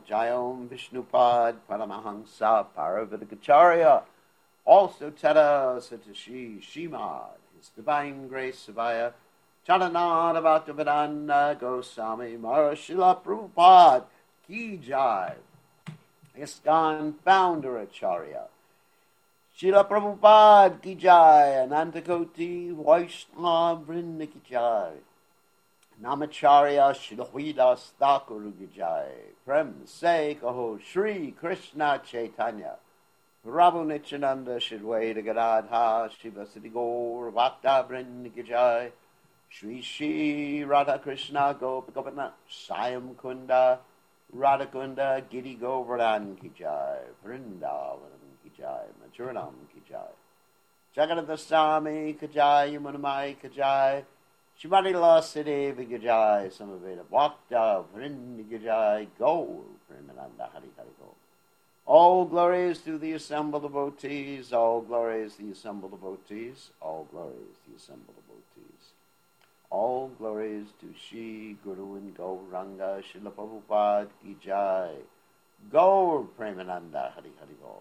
Jayom Vishnupad Paramahamsa Paravidagacharya. Also Tada Satashi Shimad, His Divine Grace Savaya, Charanada Bhaktivedanta Goswami Mahārshila Prabhupada Ki Jai. ISKCON Founder Acharya Srila Prabhupada Ki Jai. Anantakoti Vaishnava Vrinda Ki Jai. Namacharya Shridas Thakur Ki Jai. Prem Se Kaho Shri Krishna Chaitanya Prabhu Nityananda Shidwaita Gadadha Shivasati Gaur Bhakta Vrinda Ki Jai. Shri Shri Radha Krishna Gopakapana Sayam Kunda Radha Kunda Giri Govardhan Ki Jai. Vrindavan Ki Jai. Majuranam Ki Jai. Jagannath Swami Ki Jai. Yamunamai Ki Jai. Shrimati Lasadeva Ki Jai. Samaveda Bhakta Vrinda Ki Jai. Gaur Premananda Hari Hari Gaur. All glories to the assembled devotees. All glories to the assembled devotees. All glories to the assembled devotees. All glories to Shri Guru and Gauranga Srila Prabhupada Ki Jai. Gaur Premananda Hari Hari Gaur.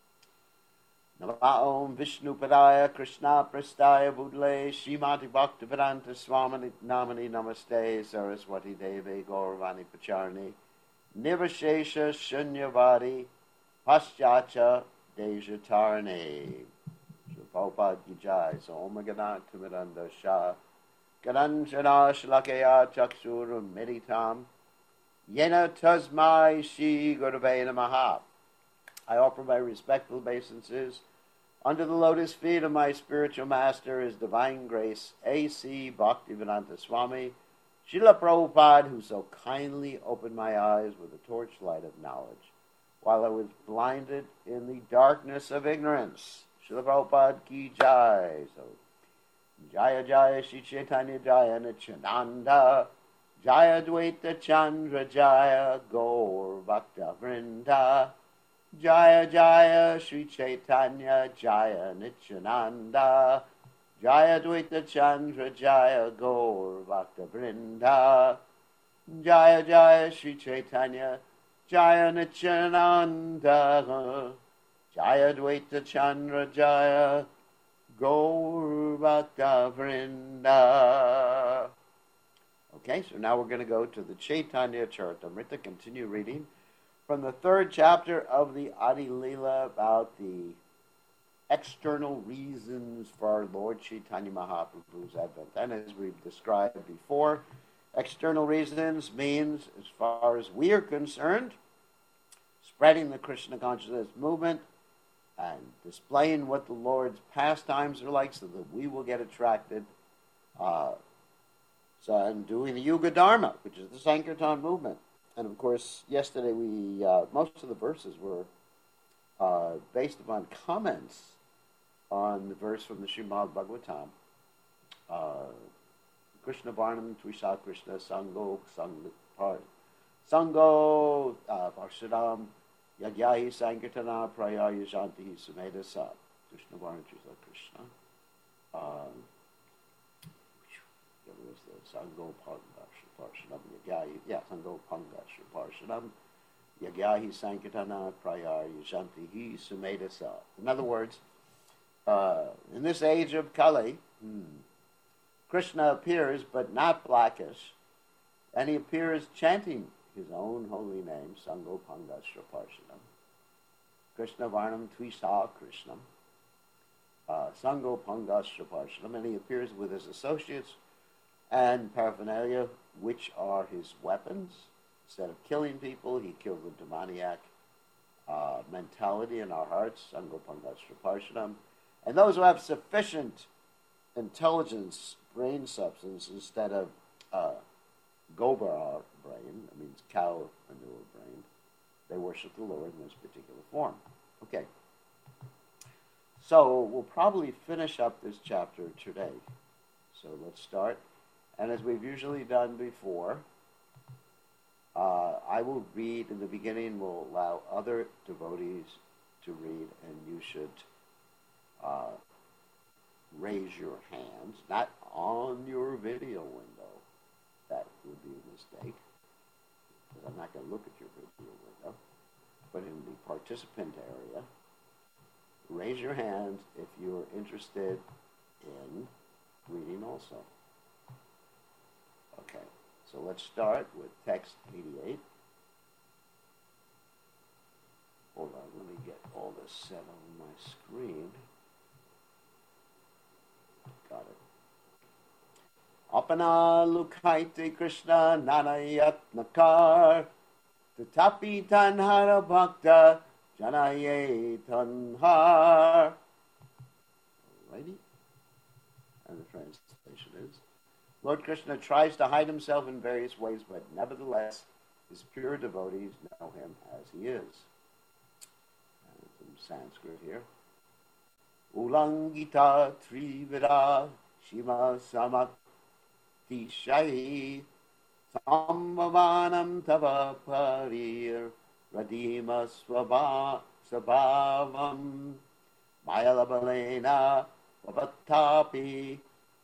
Namaom Vishnu Padaya Krishna Prastaya Budle Srimati Bhaktivedanta Swami Namani Namaste Saraswati Devi Gauravani Pacharni Nivashesha Shunyavadi Paschacha Dejatarne. Srila Prabhupada Ki Jai. So Om Ganat Timiranda Shah Garanjana Shlakaya Chakshur Meditam Yena Tasmai Shri Gurave Namaha. I offer my respectful obeisances under the lotus feet of my spiritual master, His Divine Grace, A.C. Bhaktivedanta Swami, Srila Prabhupada, who so kindly opened my eyes with the torchlight of knowledge while I was blinded in the darkness of ignorance. Srila Prabhupada Ki Jai. So, Jaya Jaya Shri Chaitanya Jaya Nityananda Jaya Dvaita Chandra Jaya Gaur Bhakta Vrinda Jaya Jaya Shri Chaitanya Jaya Nityananda Jaya Dvaita Chandra Jaya Gaur Bhakta Vrinda Jaya Jaya Shri Chaitanya Jaya Nityananda Jaya Dvaita Chandra Jaya Gaur Bhakta Vrinda. Okay, so now we're going to go to the Chaitanya Charitamrita, continue reading from the third chapter of the Adi Leela about the external reasons for our Lord Chaitanya Mahaprabhu's advent. And as we've described before, external reasons means, as far as we are concerned, spreading the Krishna consciousness movement and displaying what the Lord's pastimes are like so that we will get attracted. And doing the Yuga Dharma, which is the Sankirtan movement. And of course, yesterday most of the verses were based upon comments on the verse from the Srimad Bhagavatam. Krishna Varnam Tvisha Krishna Sango Parshadam Yagyahi Sankirtana Praya Yajanti Sumedasa. Krishna Varnam Tvisha Krishna. Sango Pangash Parshanam Yagyahi. Yeah, Sango Pangash Parshanam Yagyahi Sankirtana Prayar Yajantihi Sumedasa. In other words, in this age of Kali, Krishna appears but not blackish, and he appears chanting his own holy name, Sango Pangash Parshanam. Krishna Varnam Tvisa Krishnam. Sango Pangash Parshanam, and he appears with his associates and paraphernalia, which are his weapons. Instead of killing people, he kills the demoniac mentality in our hearts, Sangopangastra. And those who have sufficient intelligence, brain substance, instead of Gobar brain, that means cow manure brain, they worship the Lord in this particular form. Okay. So we'll probably finish up this chapter today. So let's start. And as we've usually done before, I will read in the beginning. We'll allow other devotees to read, and you should raise your hands, not on your video window. That would be a mistake, because I'm not going to look at your video window. participant area. Raise your hand if you're interested in reading also. Okay, so let's start with text 88. Hold on, let me get all this set on my screen. Got it. Apana Lukaite Krishna Nanayat Nakar Tatapi Tanhara Bhakta Janaye Tanhar. Alrighty. And the translation is, Lord Krishna tries to hide himself in various ways, but nevertheless, his pure devotees know him as he is. And some Sanskrit here. Ulangita Trivida Shima Samak Tishai Sambhavanam Tava Parir Radima Sabhavam Mayalabalena Vavatapi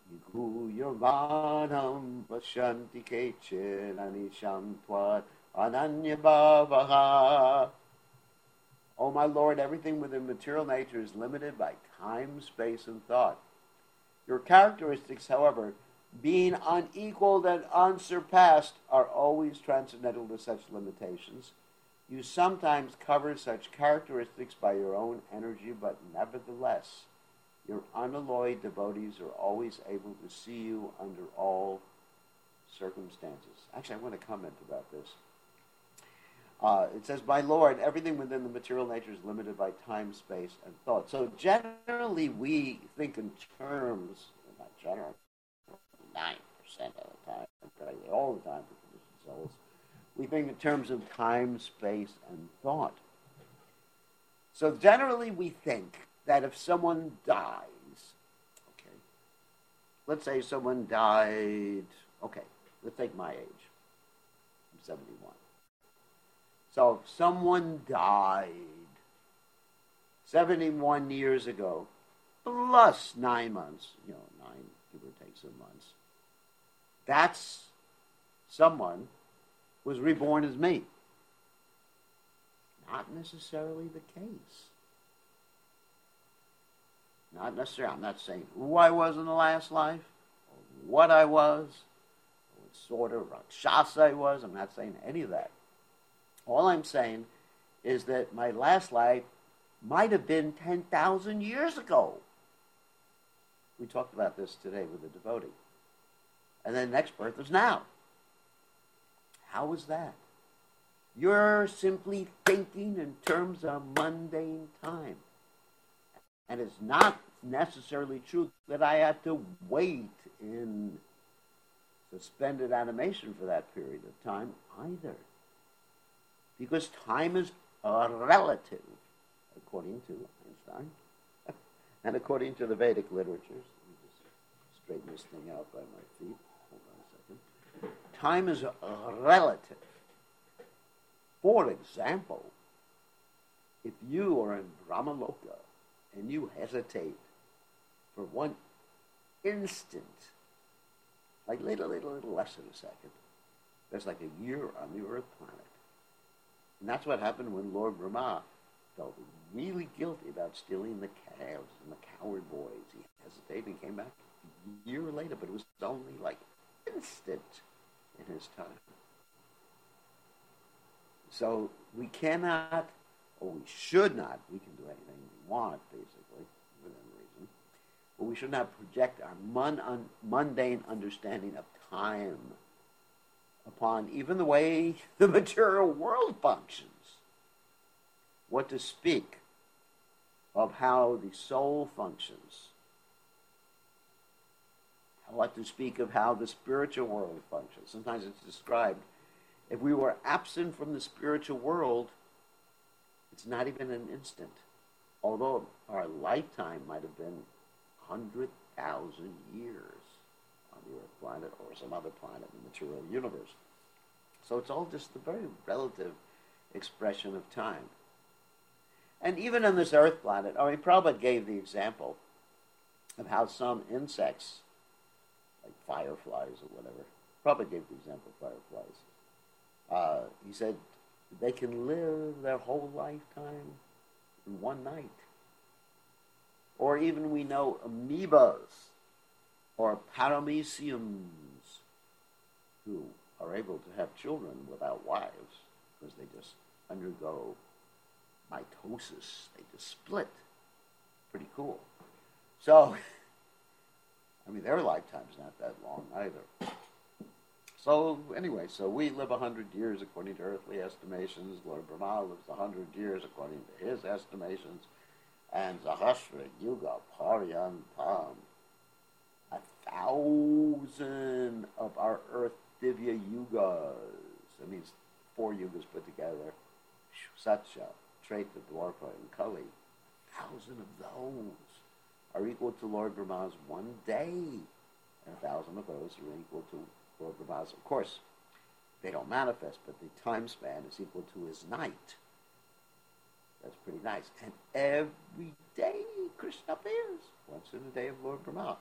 Yurvanam Vashanti Kechin Anisham Twat Ananya Bhavaha. O my Lord, everything within material nature is limited by time, space, and thought. Your characteristics, however, being unequaled and unsurpassed, are always transcendental to such limitations. You sometimes cover such characteristics by your own energy, but nevertheless, your unalloyed devotees are always able to see you under all circumstances. Actually, I want to comment about this. It says, my Lord, everything within the material nature is limited by time, space, and thought. So generally we think in terms, not generally, 9% of the time, all the time for conditioned souls, we think in terms of time, space, and thought. So generally we think that if someone dies, okay, let's say someone died, okay, let's take my age. I'm 71. So if someone died 71 years ago, plus 9 months, 9, give or take some months, that's someone was reborn as me. Not necessarily the case. Not necessarily. I'm not saying who I was in the last life, or what I was, or what sort of Rakshasa I was. I'm not saying any of that. All I'm saying is that my last life might have been 10,000 years ago. We talked about this today with a devotee. And then the next birth is now. How is that? You're simply thinking in terms of mundane time. And it's not necessarily true that I had to wait in suspended animation for that period of time either. Because time is relative, according to Einstein, and according to the Vedic literatures. Let me just straighten this thing out by my feet. Hold on a second. Time is relative. For example, if you are in Brahmaloka and you hesitate for one instant, like little less than a second, that's like a year on the Earth planet. And that's what happened when Lord Brahma felt really guilty about stealing the calves and the coward boys. He hesitated and came back a year later, but it was only like instant in his time. So we cannot, or we should not, we can do anything we want, basically, within reason, but we should not project our mundane understanding of time upon even the way the material world functions. What to speak of how the soul functions. What to speak of how the spiritual world functions. Sometimes it's described, if we were absent from the spiritual world, it's not even an instant. Although our lifetime might have been 100,000 years on the Earth planet or some other planet in the material universe. So it's all just a very relative expression of time. And even on this Earth planet, Prabhupada gave the example of how some insects, like fireflies or whatever, Prabhupada gave the example of fireflies. He said, They can live their whole lifetime in one night. Or even we know amoebas or parameciums who are able to have children without wives because they just undergo mitosis. They just split. Pretty cool. So, I mean, their lifetime's not that long either. So, anyway, so we live 100 years according to earthly estimations. Lord Brahma lives 100 years according to his estimations. And Sahasra Yuga Paryantam, 1,000 of our earth Divya Yugas. That means 4 yugas put together. Satya, Treta, Dwarka, and Kali. 1,000 of those are equal to Lord Brahma's one day. And 1,000 of those are equal to Lord Brahma's. Of course, they don't manifest, but the time span is equal to his night. That's pretty nice. And every day Krishna appears, once in a day of Lord Brahma.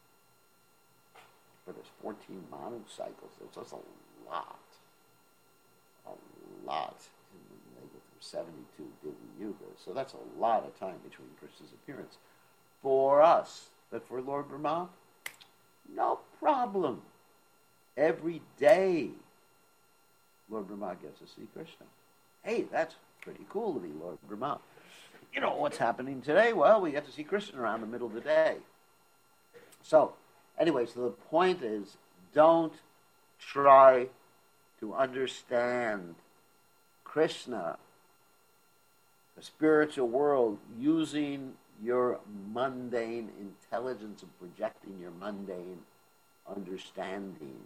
But there's 14 Manu cycles. There's just a lot. A lot. And they go through 72 Divya Yugas. So that's a lot of time between Krishna's appearance. For us, but for Lord Brahma, no problem. Every day, Lord Brahma gets to see Krishna. Hey, that's pretty cool to be Lord Brahma. You know what's happening today? Well, we get to see Krishna around the middle of the day. So, anyway, so the point is, don't try to understand Krishna, the spiritual world, using your mundane intelligence and projecting your mundane understanding.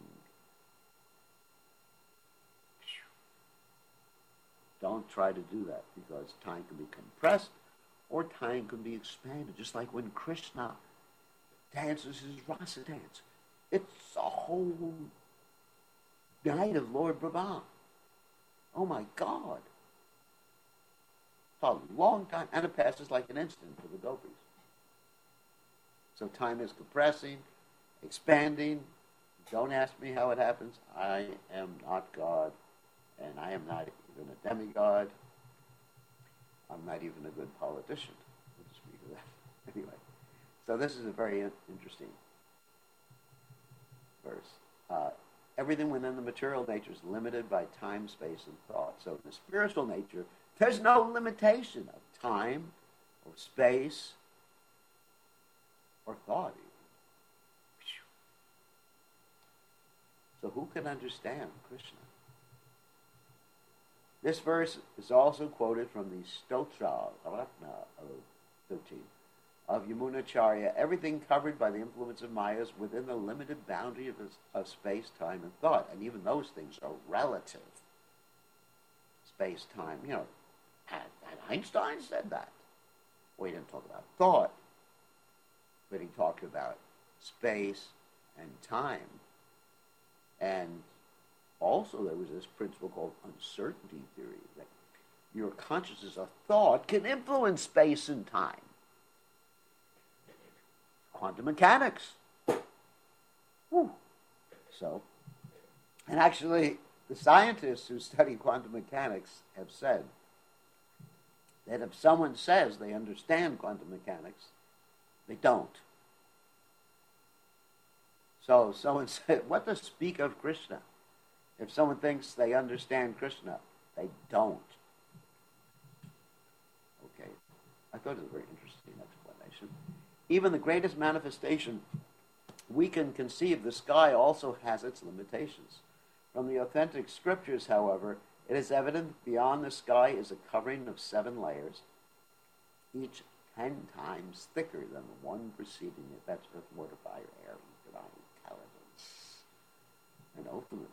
Don't try to do that, because time can be compressed or time can be expanded. Just like when Krishna dances his rasa dance. It's a whole night of Lord Brahma. Oh my God. It's a long time, and it passes like an instant for the gopis. So time is compressing, expanding. Don't ask me how it happens. I am not God, and I am not even a demigod. I'm not even a good politician. We'll just speak of that. Anyway, so this is a very interesting verse. Everything within the material nature is limited by time, space, and thought. So in the spiritual nature, there's no limitation of time or space or thought even. So who can understand Krishna? This verse is also quoted from the Stotra Ratna of 13 of Yamunacharya. Everything covered by the influence of Maya is within the limited boundary of space, time, and thought. And even those things are relative. Space, time, and Einstein said that. Well, he didn't talk about thought, but he talked about space and time. And also there was this principle called uncertainty theory, that your consciousness of thought can influence space and time. Quantum mechanics. Whew. So, and actually the scientists who study quantum mechanics have said that if someone says they understand quantum mechanics, they don't. So if someone said, what to speak of Krishna? If someone thinks they understand Krishna, they don't. Okay. I thought it was a very interesting explanation. Even the greatest manifestation we can conceive, the sky also has its limitations. From the authentic scriptures, however, it is evident beyond the sky is a covering of 7 layers, each 10 times thicker than the one preceding it. That's earth, water, fire, air, divine intelligence. And ultimately,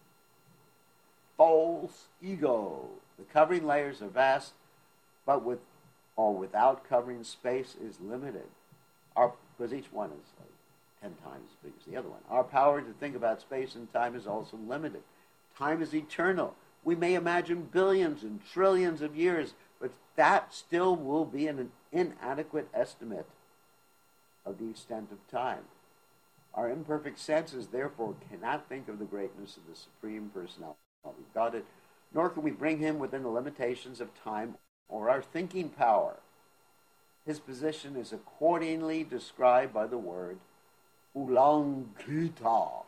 false ego. The covering layers are vast, but with or without covering, space is limited. Because each one is like 10 times as big as the other one. Our power to think about space and time is also limited. Time is eternal. We may imagine billions and trillions of years, but that still will be an inadequate estimate of the extent of time. Our imperfect senses, therefore, cannot think of the greatness of the Supreme Personality of Godhead, nor can we bring him within the limitations of time or our thinking power. His position is accordingly described by the word Ulangita.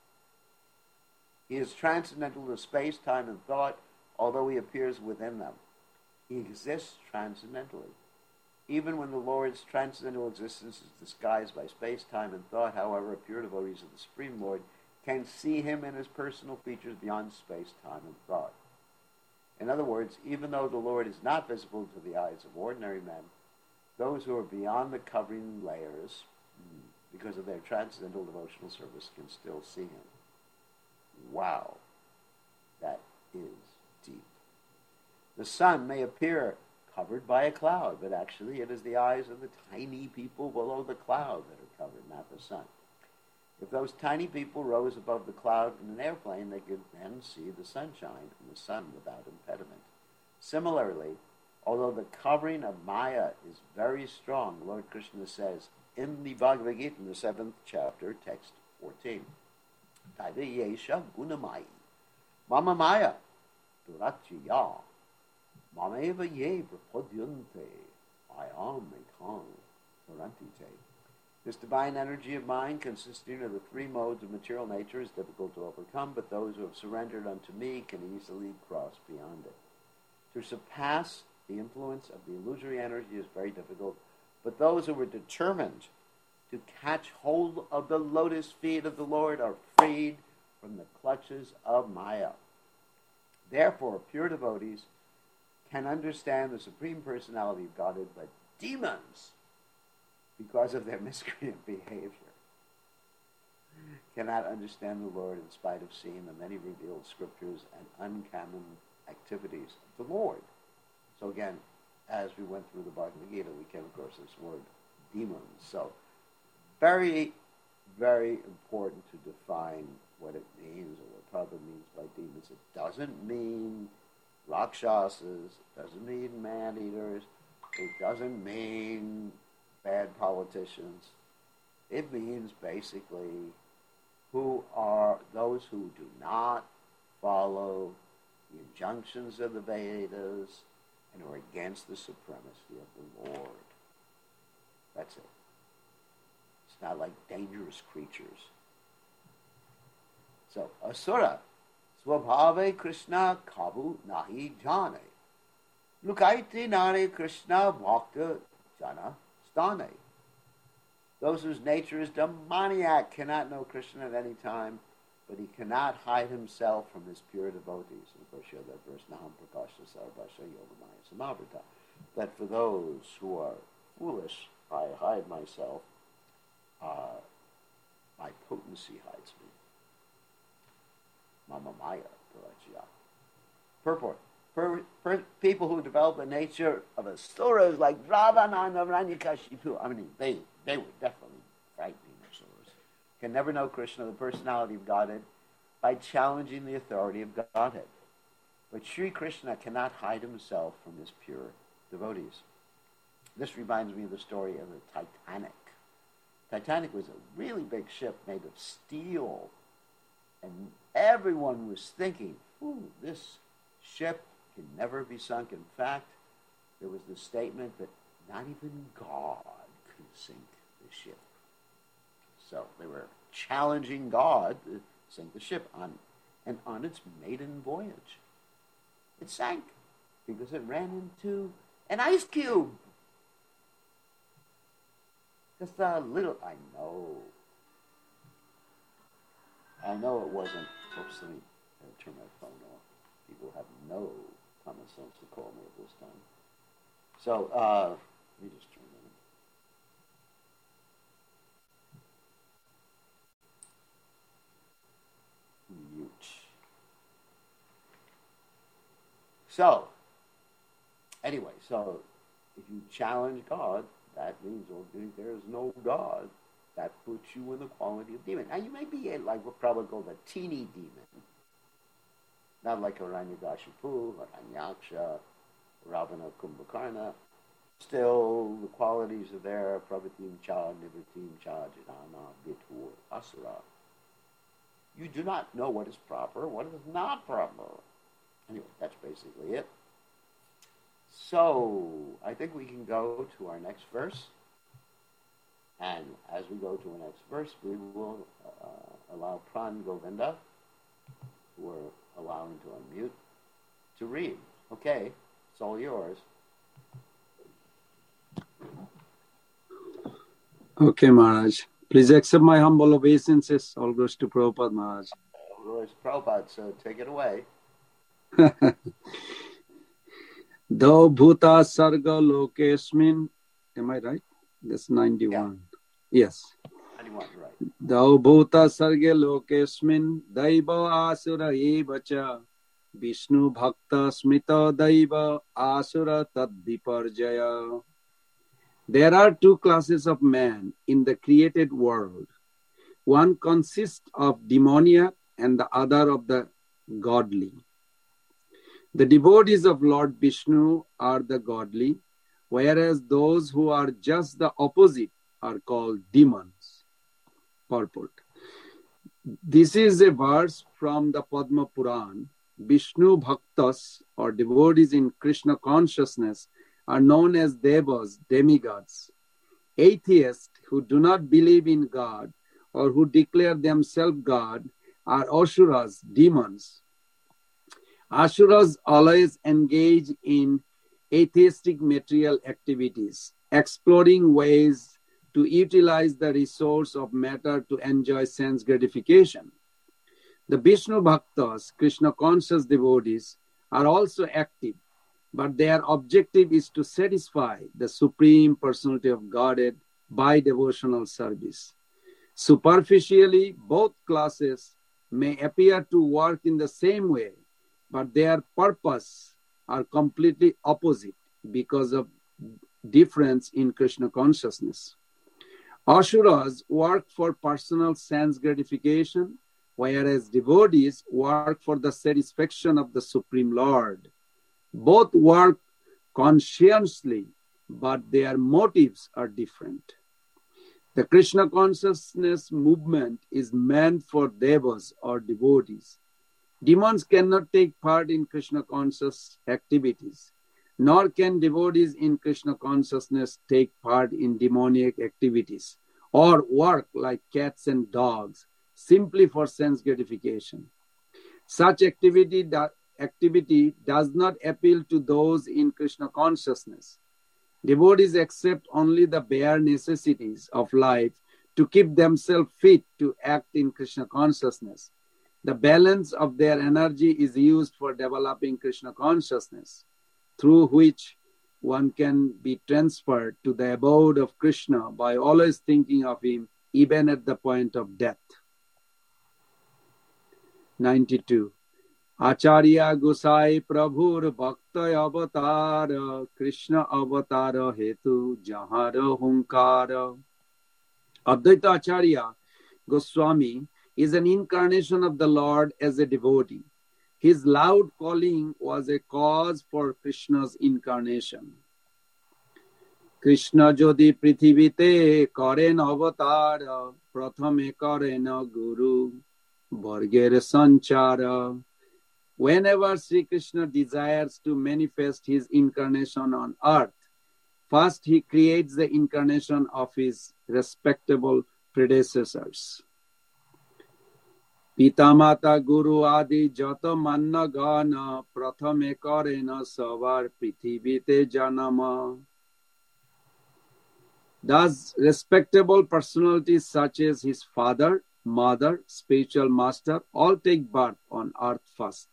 He is transcendental to space, time, and thought, although he appears within them. He exists transcendentally. Even when the Lord's transcendental existence is disguised by space, time, and thought, however, pure devotees of the Supreme Lord can see him in his personal features beyond space, time, and thought. In other words, even though the Lord is not visible to the eyes of ordinary men, those who are beyond the covering layers, because of their transcendental devotional service, can still see him. Wow, that is deep. The sun may appear covered by a cloud, but actually it is the eyes of the tiny people below the cloud that are covered, not the sun. If those tiny people rose above the cloud in an airplane, they could then see the sunshine and the sun without impediment. Similarly, although the covering of Maya is very strong, Lord Krishna says in the Bhagavad Gita, in the 7th chapter, text 14, Taiva yesha gunamai, mama maya, durachya, mameva ye prapodyante, ayam ekang, durantite. This divine energy of mind, consisting of the three modes of material nature, is difficult to overcome, but those who have surrendered unto me can easily cross beyond it. To surpass the influence of the illusory energy is very difficult, but those who were determined to catch hold of the lotus feet of the Lord are freed from the clutches of Maya. Therefore, pure devotees can understand the Supreme Personality of Godhead, but demons, because of their miscreant behavior, cannot understand the Lord in spite of seeing the many revealed scriptures and uncommon activities of the Lord. So again, as we went through the Bhagavad Gita, we came across this word demons. So very, very important to define what it means or what Prabhupada means by demons. It doesn't mean rakshasas, it doesn't mean man-eaters, it doesn't mean bad politicians. It means basically who are those who do not follow the injunctions of the Vedas and are against the supremacy of the Lord. That's it. It's not like dangerous creatures. So, asura, swabhave Krishna kabu nahi jane. Lukaiti nare Krishna bhakta jana stane. Those whose nature is demoniac cannot know Krishna at any time, but he cannot hide himself from his pure devotees. And of course, you have that verse, Naham Prakasha Sarvasha Yogamaya Samavrita, that for those who are foolish, I hide myself, my potency hides me. Mama Maya Parajya. Purport. People who develop the nature of asuras like Ravana and Hiranyakashipu, I mean, they were definitely frightening asuras, can never know Krishna, the personality of Godhead, by challenging the authority of Godhead. But Sri Krishna cannot hide himself from his pure devotees. This reminds me of the story of the Titanic. Titanic was a really big ship made of steel, and everyone was thinking, this ship can never be sunk. In fact, there was the statement that not even God could sink the ship. So they were challenging God to sink the ship on its maiden voyage. It sank because it ran into an ice cube. Just a little, I know it wasn't, oops, let me turn my phone off. People have no common sense to call me at this time. So, let me just turn that on. Mute. So, anyway, so if you challenge God, that means, there is no God. That puts you in the quality of demon. Now, you may be like what probably called a teeny demon. Not like Hiranyakashipu, Hiranyaksha, Ravana, Kumbhakarna. Still, the qualities are there. Prabhatim Cha, Nivatim Cha, Jidana, Vitur, Asura. You do not know what is proper, what is not proper. Anyway, that's basically it. So I think we can go to our next verse. And as we go to our next verse, we will allow Pran Govinda, who we're allowing to unmute, to read. Okay, it's all yours. Okay, Maharaj. Please accept my humble obeisances. All goes to Prabhupada, Maharaj. All goes to Prabhupada, so take it away. Dau bhuta sarga lokesmin. Am I right? That's 91. Yeah. Yes. 91, right. Dau bhuta sarga lokesmin daiva asura evacha Vishnu bhakta smita daiva asura tad viparjaya. There are two classes of man in the created world. One consists of demoniac and the other of the godly. The devotees of Lord Vishnu are the godly, whereas those who are just the opposite are called demons. Purport. This is a verse from the Padma Puran. Vishnu Bhaktas, or devotees in Krishna consciousnness, are known as devas, demigods. Atheists who do not believe in God or who declare themselves God are asuras, demons. Asuras always engage in atheistic material activities, exploring ways to utilize the resource of matter to enjoy sense gratification. The Vishnu Bhaktas, Krishna conscious devotees, are also active, but their objective is to satisfy the Supreme Personality of Godhead by devotional service. Superficially, both classes may appear to work in the same way, but their purpose are completely opposite because of difference in Krishna consciousness. Asuras work for personal sense gratification, whereas devotees work for the satisfaction of the Supreme Lord. Both work conscientiously, but their motives are different. The Krishna consciousness movement is meant for devas or devotees. Demons cannot take part in Krishna conscious activities, nor can devotees in Krishna consciousness take part in demoniac activities or work like cats and dogs simply for sense gratification. Such activity does not appeal to those in Krishna consciousness. Devotees accept only the bare necessities of life to keep themselves fit to act in Krishna consciousness. The balance of their energy is used for developing Krishna consciousness, through which one can be transferred to the abode of Krishna by always thinking of him, even at the point of death. 92. Acharya Gosai Prabhur Bhakta Avatar Krishna Avatar Hetu Jahara Hunkara. Advaita Acharya Goswami is an incarnation of the Lord as a devotee. His loud calling was a cause for Krishna's incarnation. Krishna jodi prithivite karen avatar prathame karen guru varger sanchara. Whenever Sri Krishna desires to manifest his incarnation on earth, first he creates the incarnation of his respectable predecessors. Pitamata Guru Adi Jata Manna Gana Prathame Karena Savar Prithivite Janama. Thus, respectable personalities such as his father, mother, spiritual master, all take birth on earth first.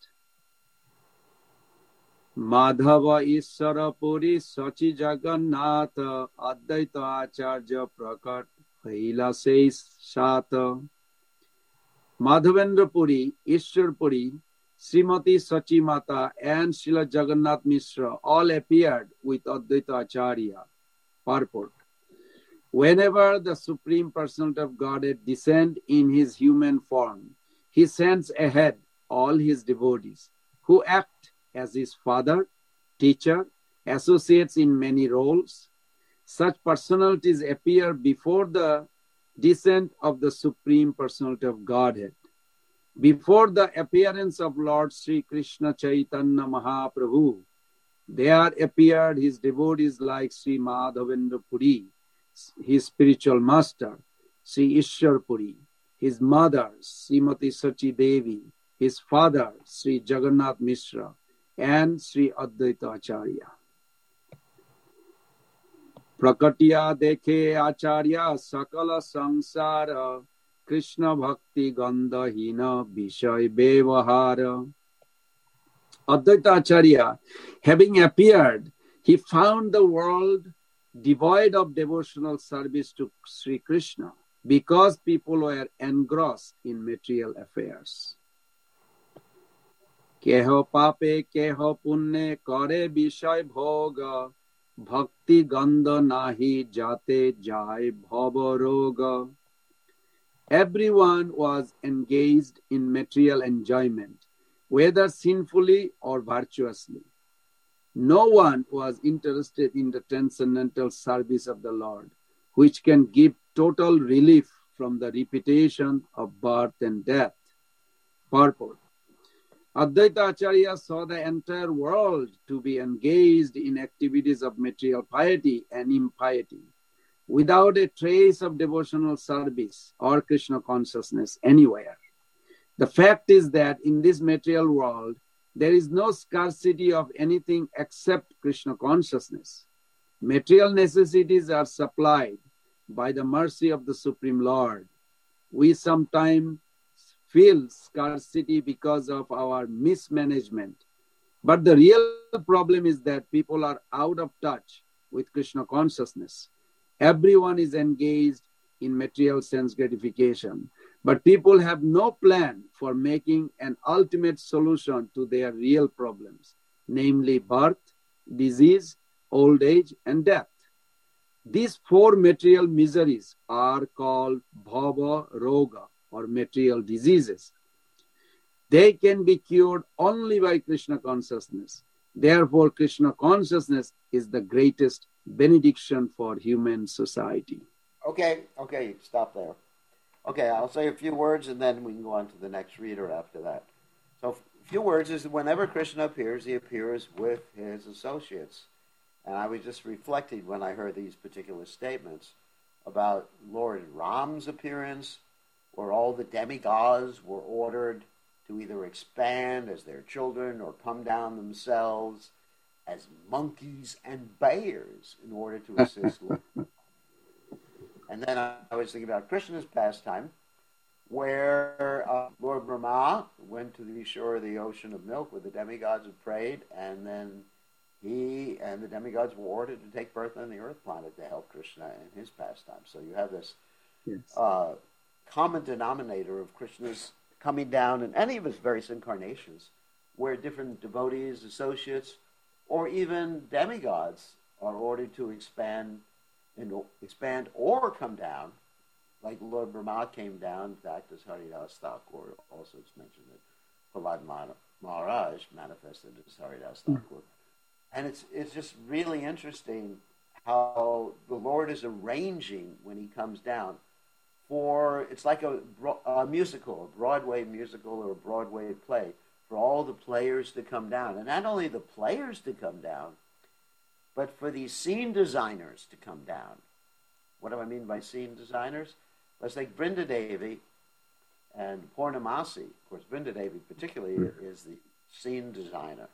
Madhava Ishara Puri Sachi Jagannatha Advaita Acharya Prakat Haila says Shata. Madhavendra Puri, Ishwar Puri, Srimati Sachi Mata and Srila Jagannath Mishra all appeared with Advaita Acharya. Purport. Whenever the Supreme Personality of Godhead descends in his human form, he sends ahead all his devotees who act as his father, teacher, associates in many roles. Such personalities appear before the descent of the Supreme Personality of Godhead. Before the appearance of Lord Sri Krishna Chaitanya Mahaprabhu, there appeared his devotees like Sri Madhavendra Puri, his spiritual master, Sri Ishwar Puri, his mother, Srimati Sachi Devi, his father, Sri Jagannath Mishra, and Sri Advaita Acharya. Prakatiya dekhe Acharya sakala sangsara, Krishna bhakti gandha hina vishay bevahara. Advaita Acharya, having appeared, he found the world devoid of devotional service to Sri Krishna because people were engrossed in material affairs. Keho pape, keho punne, kare vishay bhoga, bhakti gandha nahi jate jai bhava roga. Everyone was engaged in material enjoyment, whether sinfully or virtuously. No one was interested in the transcendental service of the Lord, which can give total relief from the repetition of birth and death. Purport. Advaita Acharya saw the entire world to be engaged in activities of material piety and impiety, without a trace of devotional service or Krishna consciousness anywhere. The fact is that in this material world, there is no scarcity of anything except Krishna consciousness. Material necessities are supplied by the mercy of the Supreme Lord. We sometimes feel scarcity because of our mismanagement. But the real problem is that people are out of touch with Krishna consciousness. Everyone is engaged in material sense gratification, but people have no plan for making an ultimate solution to their real problems, namely birth, disease, old age, and death. These four material miseries are called bhava roga, or material diseases. They can be cured only by Krishna consciousness. Therefore, Krishna consciousness is the greatest benediction for human society. Okay, stop there. Okay, I'll say a few words and then we can go on to the next reader after that. So a few words is that whenever Krishna appears, he appears with his associates. And I was just reflecting when I heard these particular statements about Lord Ram's appearance, where all the demigods were ordered to either expand as their children or come down themselves as monkeys and bears in order to assist Lord. And then I was thinking about Krishna's pastime, where Lord Brahma went to the shore of the ocean of milk where the demigods had prayed, and then he and the demigods were ordered to take birth on the earth planet to help Krishna in his pastime. So you have this common denominator of Krishna's coming down in any of his various incarnations, where different devotees, associates, or even demigods are ordered to expand or come down, like Lord Brahma came down. In fact, as Haridas Thakur also it's mentioned that Prahlad Maharaj manifested as Haridas Thakur. And it's just really interesting how the Lord is arranging when he comes down it's like a musical, a Broadway musical or a Broadway play, for all the players to come down. And not only the players to come down, but for these scene designers to come down. What do I mean by scene designers? Let's take Vrinda Devi and Purnamasi. Of course, Vrinda Devi particularly is the scene designer.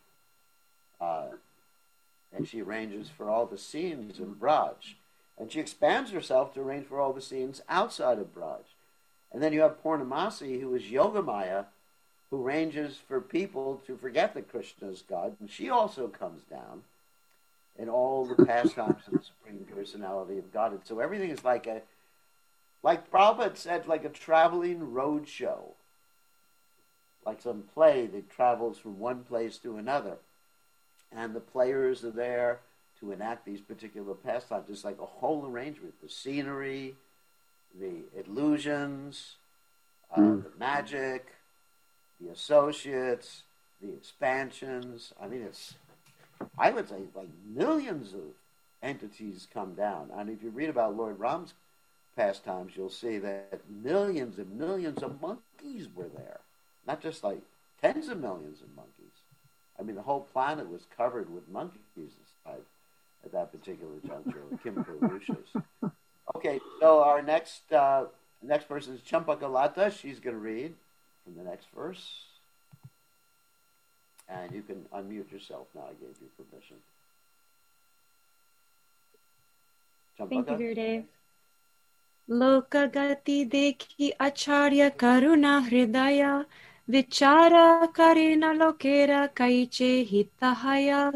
And she arranges for all the scenes in Braj. And she expands herself to arrange for all the scenes outside of Braj. And then you have Purnamasi, who is Yogamaya, who arranges for people to forget that Krishna is God. And she also comes down in all the pastimes of the Supreme Personality of Godhead. So everything is like Prabhupada said, like a traveling road show. Like some play that travels from one place to another. And the players are there to enact these particular pastimes. It's like a whole arrangement. The scenery, the illusions, the magic, the associates, the expansions. I mean, I would say like millions of entities come down. And if you read about Lord Ram's pastimes, you'll see that millions and millions of monkeys were there. not just like tens of millions of monkeys. I mean, the whole planet was covered with monkeys at that particular juncture, Kimpurushas. Okay, so our next person is Champakalata. She's going to read from the next verse. And you can unmute yourself now. I gave you permission. Champaka? Thank you, Gurudev. Lokagati dekhi acharya karuna hridaya vichara karina lokera kaiche hitahaya.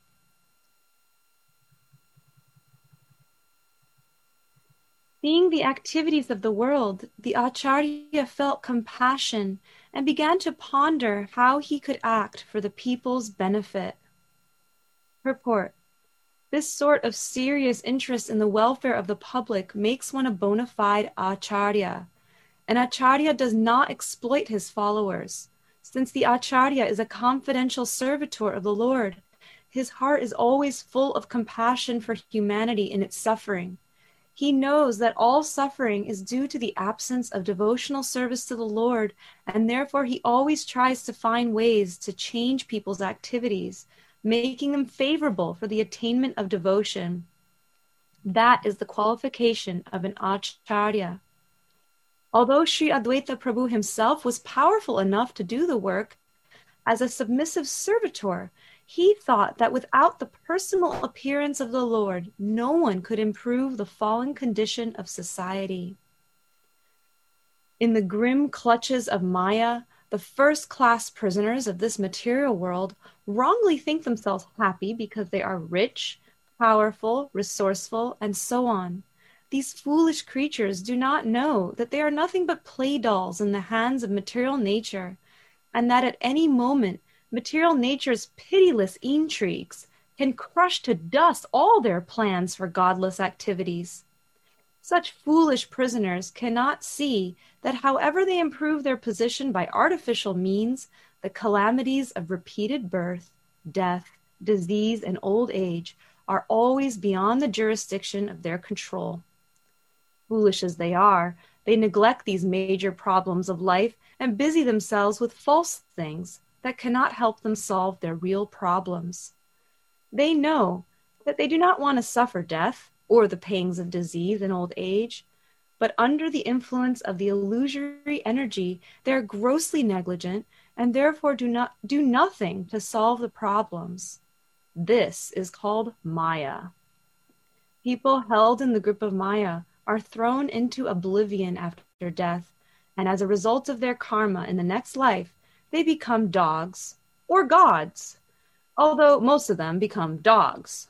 Seeing the activities of the world, the Acharya felt compassion and began to ponder how he could act for the people's benefit. Purport. This sort of serious interest in the welfare of the public makes one a bona fide Acharya. An Acharya does not exploit his followers. Since the Acharya is a confidential servitor of the Lord, his heart is always full of compassion for humanity in its suffering. He knows that all suffering is due to the absence of devotional service to the Lord, and therefore he always tries to find ways to change people's activities, making them favorable for the attainment of devotion. That is the qualification of an Acharya. Although Sri Adwaita Prabhu himself was powerful enough to do the work, as a submissive servitor, he thought that without the personal appearance of the Lord, no one could improve the fallen condition of society. In the grim clutches of Maya, the first-class prisoners of this material world wrongly think themselves happy because they are rich, powerful, resourceful, and so on. These foolish creatures do not know that they are nothing but play dolls in the hands of material nature, and that at any moment material nature's pitiless intrigues can crush to dust all their plans for godless activities. Such foolish prisoners cannot see that however they improve their position by artificial means, the calamities of repeated birth, death, disease, and old age are always beyond the jurisdiction of their control. Foolish as they are, they neglect these major problems of life and busy themselves with false things that cannot help them solve their real problems. They know that they do not want to suffer death or the pangs of disease and old age, but under the influence of the illusory energy, they are grossly negligent and therefore do nothing to solve the problems. This is called Maya. People held in the grip of Maya are thrown into oblivion after death, and as a result of their karma in the next life, they become dogs or gods, although most of them become dogs.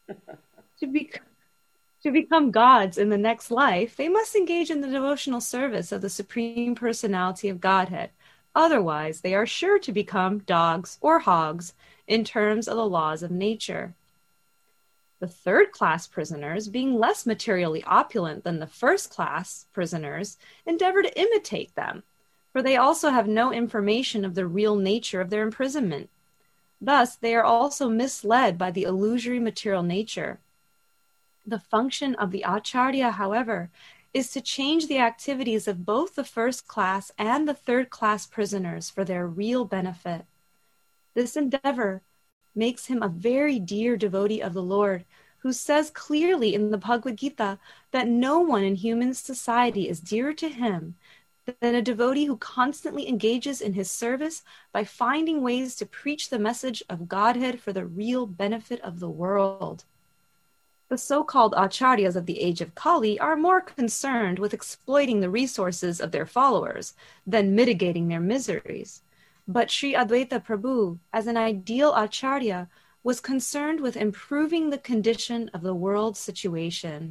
To become gods in the next life, they must engage in the devotional service of the Supreme Personality of Godhead. Otherwise, they are sure to become dogs or hogs in terms of the laws of nature. The third-class prisoners, being less materially opulent than the first-class prisoners, endeavor to imitate them, for they also have no information of the real nature of their imprisonment. Thus, they are also misled by the illusory material nature. The function of the Acharya, however, is to change the activities of both the first-class and the third-class prisoners for their real benefit. This endeavor makes him a very dear devotee of the Lord, who says clearly in the Bhagavad Gita that no one in human society is dearer to him than a devotee who constantly engages in his service by finding ways to preach the message of Godhead for the real benefit of the world. The so-called acharyas of the age of Kali are more concerned with exploiting the resources of their followers than mitigating their miseries. But Sri Adwaita Prabhu, as an ideal acharya, was concerned with improving the condition of the world situation.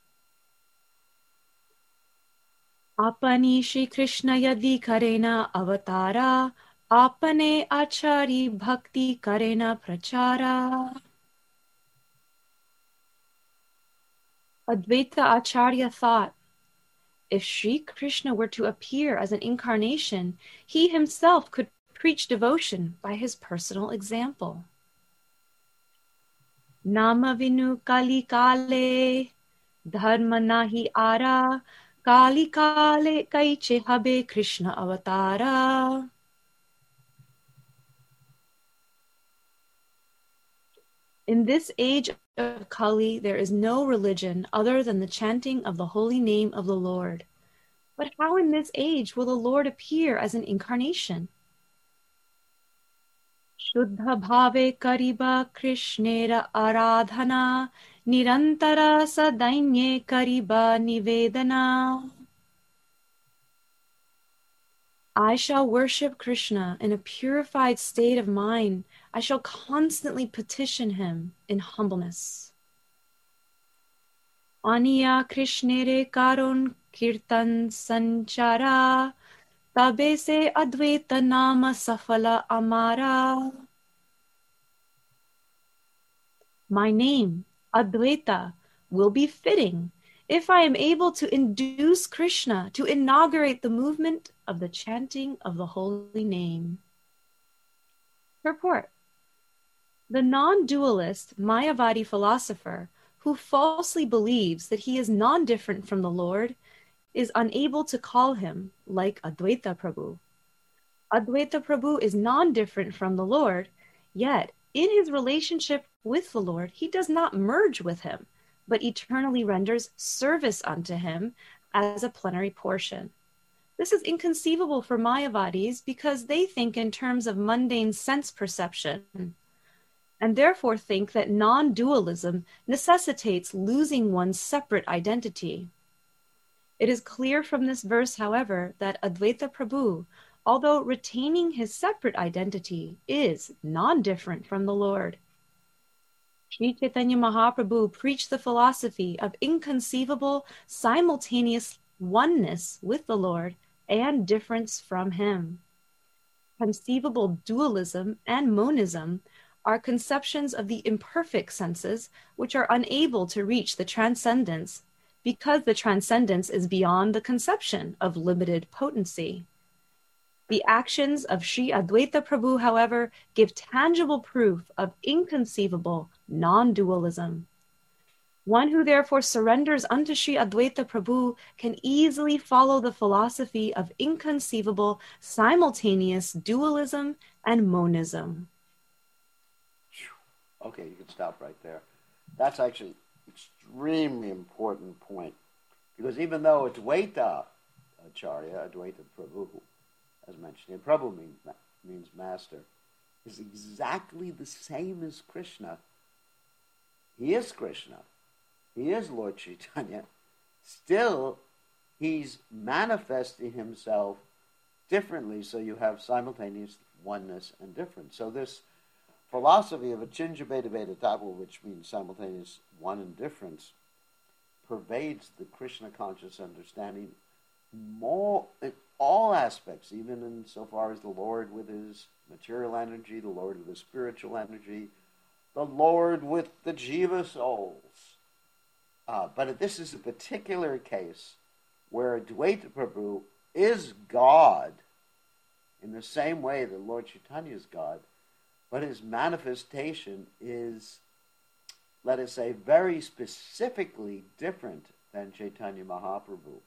Apani Shri Krishna yadi karena avatara, apane achari bhakti karena prachara. Advaita Acharya thought, if Sri Krishna were to appear as an incarnation, he himself could preach devotion by his personal example. Nama vinu kali kale, dharma nahi ara, kali kale kaiche habe Krishna avatara. In this age of Kali, there is no religion other than the chanting of the holy name of the Lord. But how in this age will the Lord appear as an incarnation? Shuddha bhave kariba Krishnera aradhana, nirantara sadainye kariba nivedana. I shall worship Krishna in a purified state of mind. I shall constantly petition him in humbleness. Aniya Krishnere karon kirtan sanchara, tabe se advaita nama safala amara. My name, Advaita, will be fitting if I am able to induce Krishna to inaugurate the movement of the chanting of the holy name. Purport. The non-dualist Mayavadi philosopher who falsely believes that he is non-different from the Lord is unable to call him like Advaita Prabhu. Advaita Prabhu is non-different from the Lord, yet in his relationship with the Lord, he does not merge with him, but eternally renders service unto him as a plenary portion. This is inconceivable for Mayavadis because they think in terms of mundane sense perception, and therefore think that non-dualism necessitates losing one's separate identity. It is clear from this verse, however, that Advaita Prabhu, although retaining his separate identity, is non-different from the Lord. Sri Chaitanya Mahaprabhu preached the philosophy of inconceivable, simultaneous oneness with the Lord and difference from him. Conceivable dualism and monism are conceptions of the imperfect senses which are unable to reach the transcendence because the transcendence is beyond the conception of limited potency. The actions of Sri Advaita Prabhu, however, give tangible proof of inconceivable non-dualism. One who therefore surrenders unto Sri Advaita Prabhu can easily follow the philosophy of inconceivable simultaneous dualism and monism. Okay, you can stop right there. That's actually an extremely important point. Because even though Advaita Acharya, Advaita Prabhu, as mentioned here, Prabhu means master, is exactly the same as Krishna. He is Krishna. He is Lord Chaitanya. Still, he's manifesting himself differently, so you have simultaneous oneness and difference. So this philosophy of Achinja Bheda Bheda Tattva, which means simultaneous one and difference, pervades the Krishna conscious understanding more in all aspects, even in so far as the Lord with his material energy, the Lord with his spiritual energy, the Lord with the jiva souls. But this is a particular case where Advaita Prabhu is God in the same way that Lord Chaitanya is God, but his manifestation is, let us say, very specifically different than Chaitanya Mahaprabhu.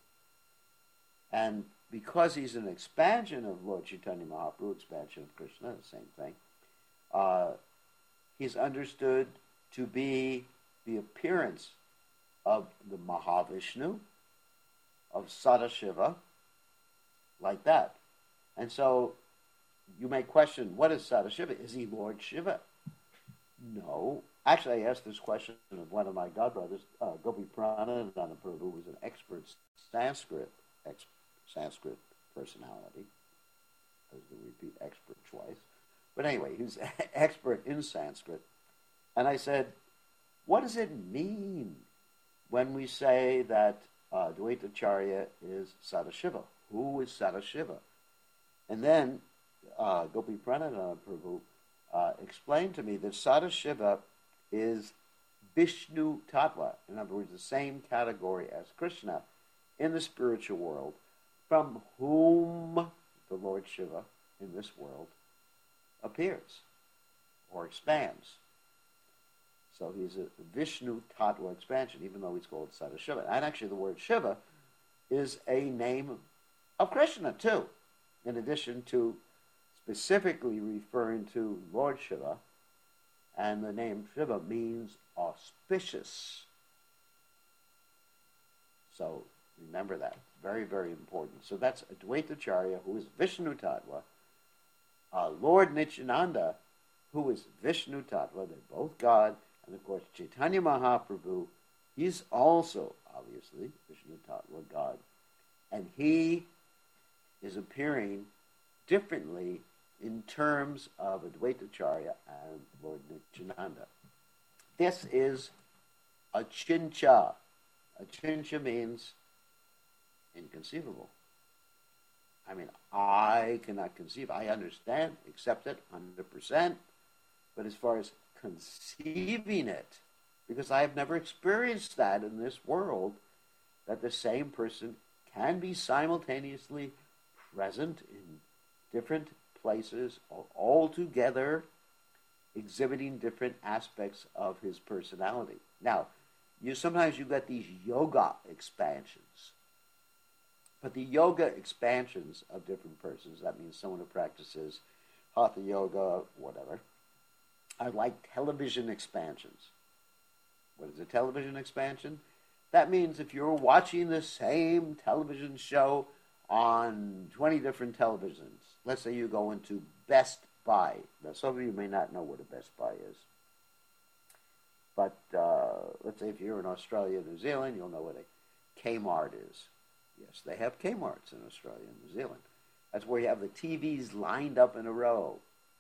And because he's an expansion of Lord Chaitanya Mahaprabhu, expansion of Krishna, the same thing, he's understood to be the appearance of the Mahavishnu, of Sadashiva, like that. And so you may question, what is Sadashiva? Is he Lord Shiva? No. Actually, I asked this question of one of my godbrothers, Gopi Pranadana Prabhu, who was an expert Sanskrit personality. I was going to repeat expert twice. But anyway, he was an expert in Sanskrit. And I said, what does it mean when we say that Advaita Acharya is Sadashiva? Who is Sadashiva? And then Gopi Pranadana Prabhu explained to me that Sadashiva is Vishnu Tattva, in other words, the same category as Krishna in the spiritual world, from whom the Lord Shiva in this world appears or expands. So he's a Vishnu Tattva expansion, even though he's called Sadashiva. And actually the word Shiva is a name of Krishna too, in addition to specifically referring to Lord Shiva. And the name Shiva means auspicious. So remember that. Very, very important. So that's Advaitacharya, who is Vishnu Tattva. Lord Nityananda, who is Vishnu Tattva. They're both God. And of course, Chaitanya Mahaprabhu, he's also, obviously, Vishnu Tattva, God. And he is appearing differently in terms of Advaitacharya and Lord Nityananda. This is Achintya. Achintya means inconceivable. I mean, I cannot conceive. I understand, accept it 100%. But as far as conceiving it, because I have never experienced that in this world, that the same person can be simultaneously present in different places, all together, exhibiting different aspects of his personality. Now, sometimes you get these yoga expansions. But the yoga expansions of different persons, that means someone who practices hatha yoga, whatever, are like television expansions. What is a television expansion? That means if you're watching the same television show on 20 different televisions, let's say you go into Best Buy. Now, some of you may not know what a Best Buy is. But let's say if you're in Australia, New Zealand, you'll know what a Kmart is. Yes, they have Kmarts in Australia and New Zealand. That's where you have the TVs lined up in a row.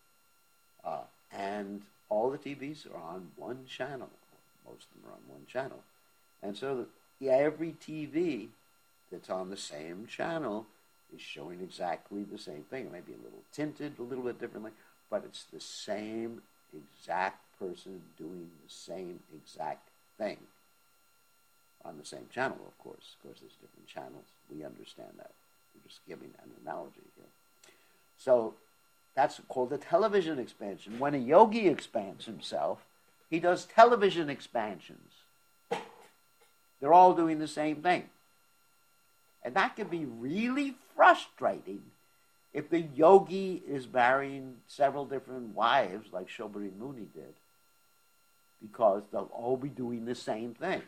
And all the TVs are on one channel. Most of them are on one channel. And so every TV that's on the same channel is showing exactly the same thing. It may be a little tinted a little bit differently, but it's the same exact person doing the same exact thing on the same channel, of course. Of course, there's different channels. We understand that. We're just giving an analogy here. So that's called a television expansion. When a yogi expands himself, he does television expansions. They're all doing the same thing. And that can be really frustrating if the yogi is marrying several different wives like Shobhari Muni did, because they'll all be doing the same thing.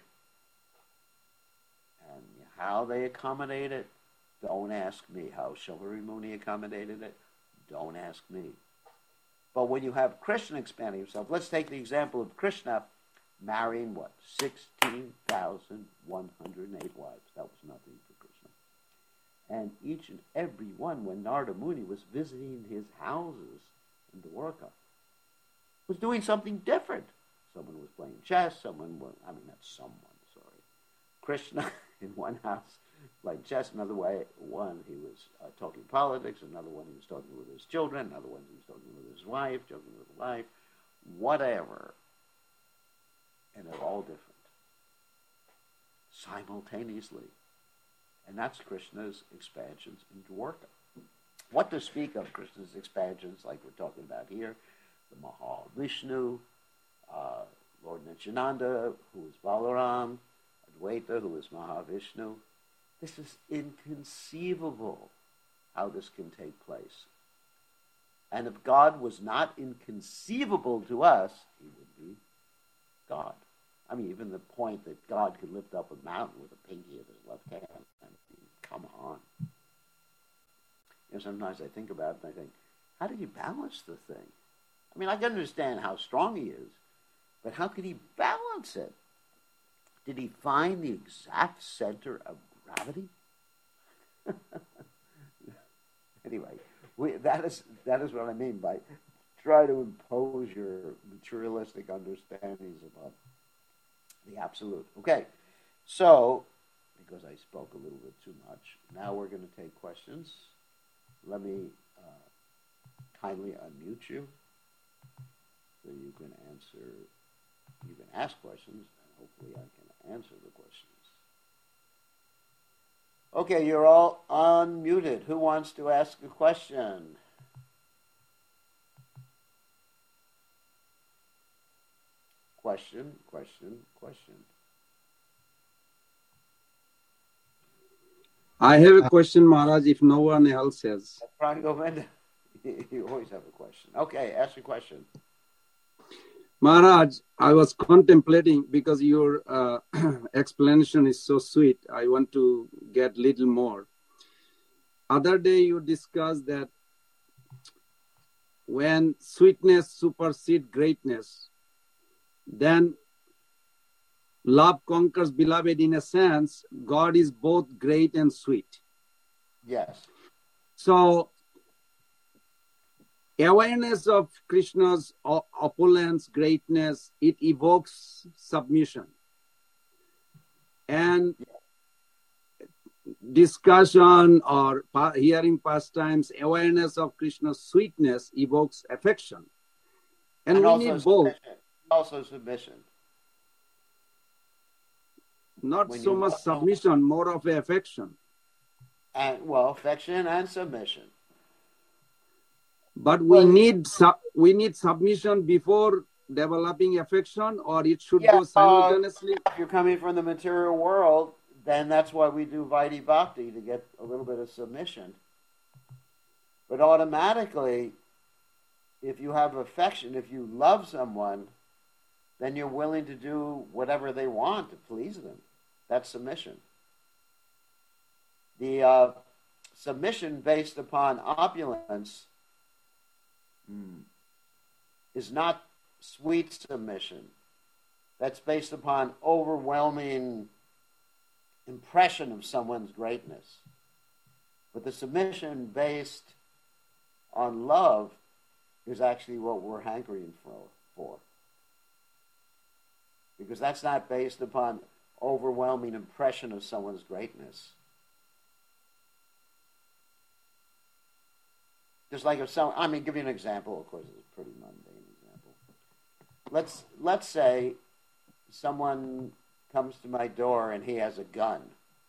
And how they accommodate it, don't ask me. How Shobhari Muni accommodated it, don't ask me. But when you have Krishna expanding himself, let's take the example of Krishna marrying, 16,108 wives. That was nothing for Krishna. And each and every one, when Narada Muni was visiting his houses in Dwarka, was doing something different. Someone was playing chess, Krishna in one house playing chess, another one he was talking politics, another one he was talking with his children, another one he was talking with his wife, joking with the wife, whatever. And they're all different. Simultaneously. And that's Krishna's expansions in Dwarka. What to speak of Krishna's expansions like we're talking about here? The Mahavishnu, Lord Nityananda, who is Balaram, Advaita, who is Mahavishnu. This is inconceivable how this can take place. And if God was not inconceivable to us, he would be God. I mean, even the point that God could lift up a mountain with a pinky of his left hand. I mean, come on. Sometimes I think about it and I think, how did he balance the thing? I mean, I can understand how strong he is, but how could he balance it? Did he find the exact center of gravity? Anyway, that is what I mean by try to impose your materialistic understandings about the absolute. Okay, so, because I spoke a little bit too much, now we're going to take questions. Let me kindly unmute you so you can ask questions, and hopefully I can answer the questions. Okay, you're all unmuted. Who wants to ask a question? Question. I have a question, Maharaj, if no one else has. Pranav Govinda, you always have a question. Okay, ask your question. Maharaj, I was contemplating because your explanation is so sweet. I want to get little more. Other day you discussed that when sweetness supersedes greatness, then love conquers. Beloved, in a sense, God is both great and sweet. Yes. So awareness of Krishna's opulence, greatness, it evokes submission. And discussion or hearing pastimes, awareness of Krishna's sweetness evokes affection. And we also need both. Also submission. Not When so much submission, more of affection. And affection and submission. But we need submission before developing affection, or it should go simultaneously. If you're coming from the material world, then that's why we do Vaidhi Bhakti, to get a little bit of submission. But automatically, if you have affection, if you love someone, then you're willing to do whatever they want to please them. That's submission. The submission based upon opulence is not sweet submission. That's based upon overwhelming impression of someone's greatness. But the submission based on love is actually what we're hankering for. Because that's not based upon overwhelming impression of someone's greatness. Just like if give you an example, of course, it's a pretty mundane example. Let's say someone comes to my door and he has a gun.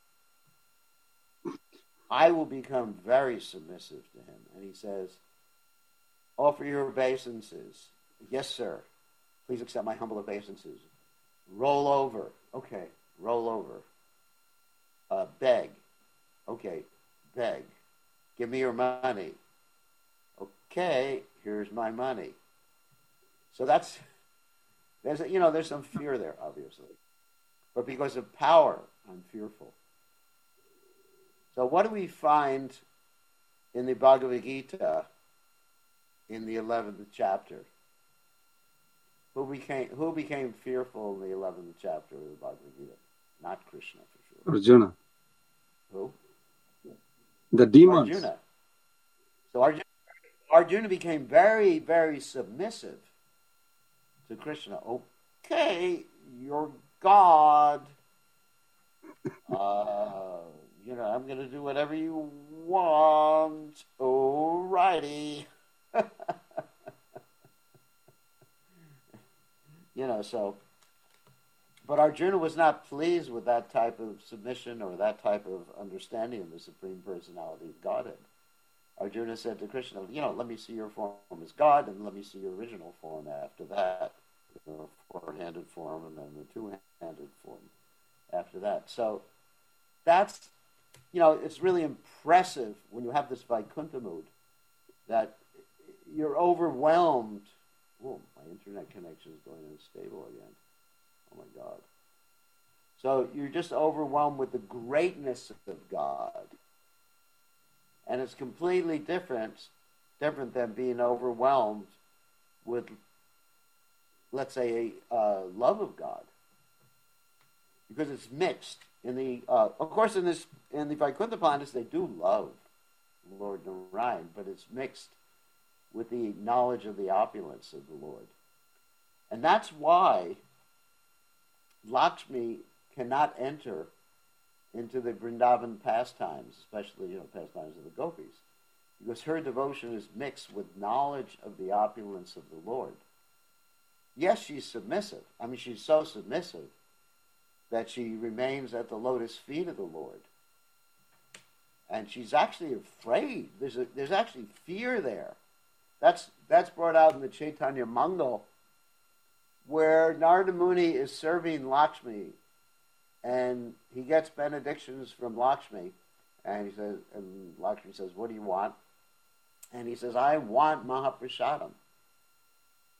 I will become very submissive to him. And he says, offer your obeisances. Yes, sir. Please accept my humble obeisances. Roll over. Okay, roll over. Beg. Okay, beg. Give me your money. Okay, here's my money. So there's some fear there, obviously. But because of power, I'm fearful. So what do we find in the Bhagavad Gita in the 11th chapter? Who became fearful in the 11th chapter of the Bhagavad Gita? Not Krishna, for sure. Arjuna. Who? The demons. Arjuna. So Arjuna became very, very submissive to Krishna. Okay, you're God. I'm going to do whatever you want. Alrighty. But Arjuna was not pleased with that type of submission or that type of understanding of the Supreme Personality of Godhead. Arjuna said to Krishna, let me see your form as God, and let me see your original form after that. The four-handed form, and then the two-handed form after that. So that's, it's really impressive when you have this Vaikuntha mood that you're overwhelmed. Oh, my internet connection is going unstable again. Oh, my God. So you're just overwhelmed with the greatness of God. And it's completely different than being overwhelmed with, let's say, a love of God. Because it's mixed. Of course, in the Vaikuntha planets, they do love Lord Narayan, but it's mixed with the knowledge of the opulence of the Lord. And that's why Lakshmi cannot enter into the Vrindavan pastimes, especially, pastimes of the gopis, because her devotion is mixed with knowledge of the opulence of the Lord. Yes, she's submissive. She's so submissive that she remains at the lotus feet of the Lord. And she's actually afraid. There's actually fear there. That's brought out in the Chaitanya Mangal, where Narada Muni is serving Lakshmi, and he gets benedictions from Lakshmi, and Lakshmi says, "What do you want?" And he says, "I want Mahaprasadam."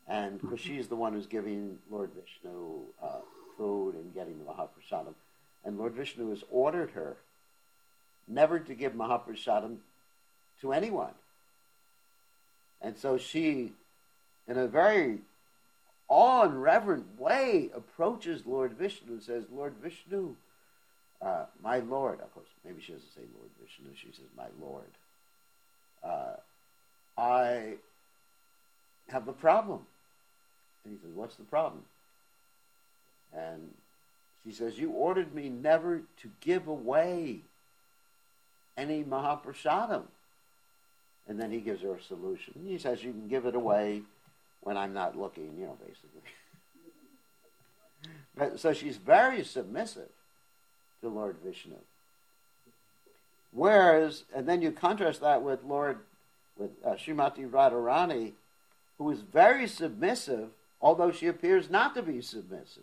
And because she's the one who's giving Lord Vishnu food and getting the Mahaprasadam. And Lord Vishnu has ordered her never to give Mahaprasadam to anyone. And so she, in a very awe and reverent way, approaches Lord Vishnu and says, Lord Vishnu, my Lord. Of course, maybe she doesn't say Lord Vishnu, she says, my Lord. I have a problem. And he says, what's the problem? And she says, you ordered me never to give away any Mahaprasadam. And then he gives her a solution. He says, you can give it away when I'm not looking, basically. So she's very submissive to Lord Vishnu. Whereas, and then you contrast that with Srimati Radharani, who is very submissive, although she appears not to be submissive.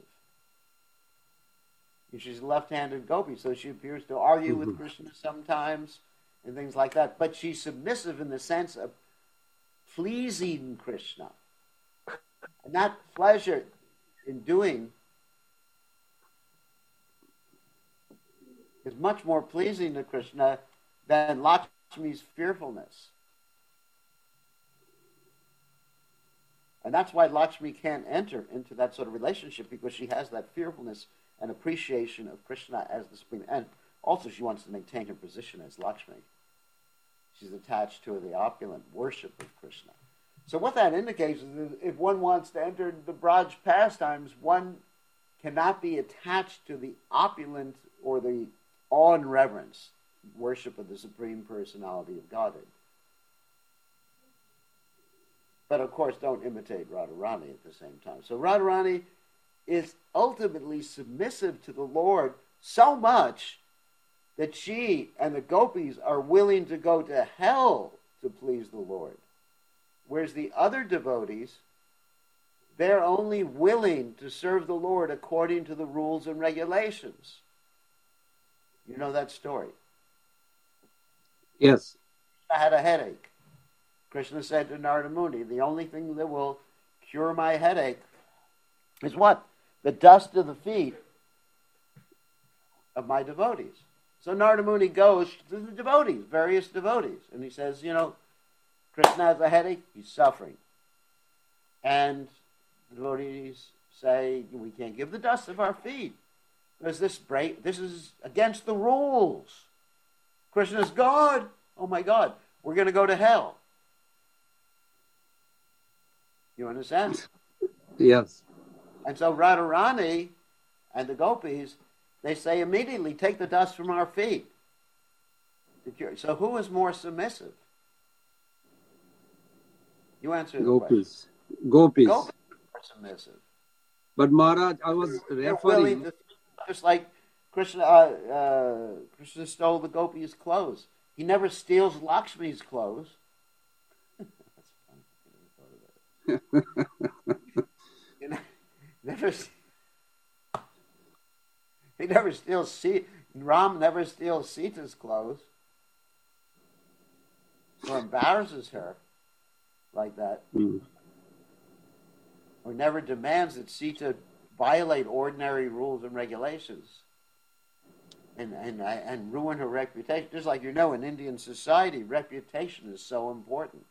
She's a left-handed gopi, so she appears to argue with Krishna sometimes and things like that. But she's submissive in the sense of pleasing Krishna. And that pleasure in doing is much more pleasing to Krishna than Lakshmi's fearfulness. And that's why Lakshmi can't enter into that sort of relationship, because she has that fearfulness and appreciation of Krishna as the supreme. And also she wants to maintain her position as Lakshmi. She's attached to the opulent worship of Krishna. So what that indicates is that if one wants to enter the Braj pastimes, one cannot be attached to the opulent or the awe and reverence worship of the Supreme Personality of Godhead. But of course, don't imitate Radharani at the same time. So Radharani is ultimately submissive to the Lord so much that she and the gopis are willing to go to hell to please the Lord. Whereas the other devotees, they're only willing to serve the Lord according to the rules and regulations. You know that story? Yes. I had a headache. Krishna said to Narada Muni, the only thing that will cure my headache is what? The dust of the feet of my devotees. So Narada Muni goes to the devotees, various devotees, and he says, Krishna has a headache, he's suffering. And the devotees say, we can't give the dust of our feet. This is against the rules. Krishna's God. Oh my God, we're going to go to hell. You understand? Yes. And so Radharani and the gopis, they say immediately, take the dust from our feet. So who is more submissive? You answer the question. Gopis. Gopis are submissive. But Maharaj, I was referring... Just like Krishna stole the gopis' clothes. He never steals Lakshmi's clothes. That's funny. He never steals Ram never steals Sita's clothes or embarrasses her like that. Or never demands that Sita violate ordinary rules and regulations and ruin her reputation. Just like in Indian society, reputation is so important.